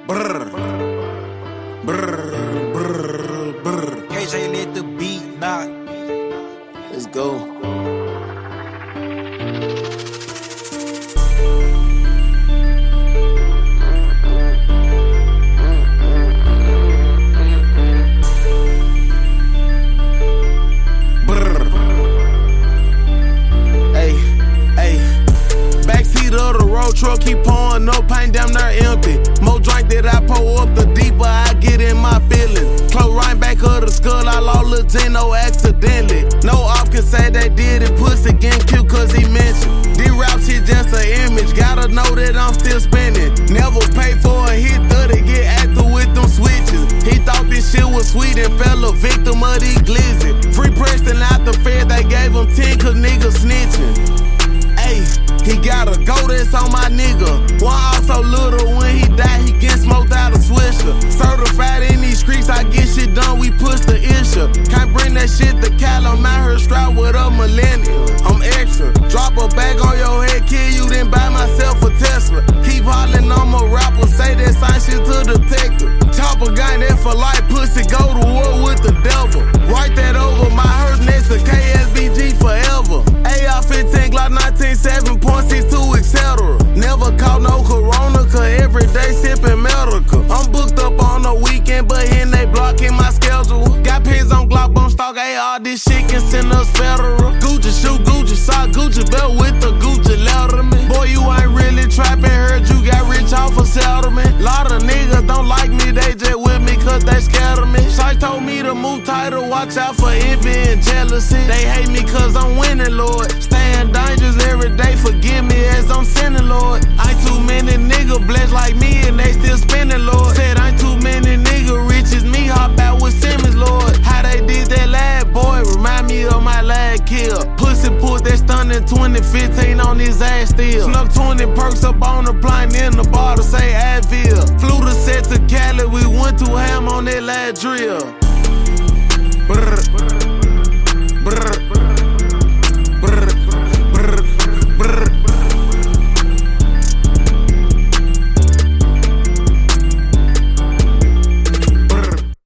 Brr, brr, brr, brr. KJ let the beat knock. Let's go. Truck keep pouring up, paint damn near empty. More drink that I pour up, the deeper I get in my feelings. Close right back of the skull, I lost Latino accidentally. No op can say they did it, pussy getting cute cause he mentioned. This rap shit just an image, gotta know that I'm still spinning. Never pay for a hit, 30 get active with them switches. He thought this shit was sweet and fell a victim of these glizzy. Free Preston out the Fed, they gave him 10 cause niggas snitching. Ayy, he gotta go, that's on my nigga. One off so little, when he die, he get smoked out of Swisher. Certified in these streets, I get shit done, we push the issue. Can't bring that shit to Cal, I'm out here strapped with a millennial. I'm extra, drop a bag on your head, kill you, then buy myself a Tesla. Keep hollering, I'm a rapper, say that sign shit to detective. Chopper gun that for life, pussy, go to war with the devil. Write that over my hearse next to KSBG forever. AR-15, Glock 19, 7.62, etc. Never caught no corona, cause every day sippin' medical. I'm booked up on the weekend, but here they blocking my schedule. Got pins on Glock, bone stock, AR, this shit can send us federal. Gucci shoe, Gucci sock, Gucci belt with the Gucci letterman. Boy, you ain't really trappin', heard you got rich off a settlement. Lot of niggas don't like me, they just with me cause they scared of me. Shite told me to move tighter, watch out for envy and jealousy. They hate me cause I'm winning, Lord. Staying dangerous every day, forgive me as I'm sinning, Lord. Ain't too many niggas blessed like me and they still spinning, Lord. Said ain't too many niggas rich as me, hop out with Simmons, Lord. How they did that lad, boy, remind me of my lad kill. Pussy pulled that stunt in 2015 on his ass still. Snuck 20 perks up on the plane in the bar to say Advil. Flew the set to Cali, we went to ham on that lad drill. Brr.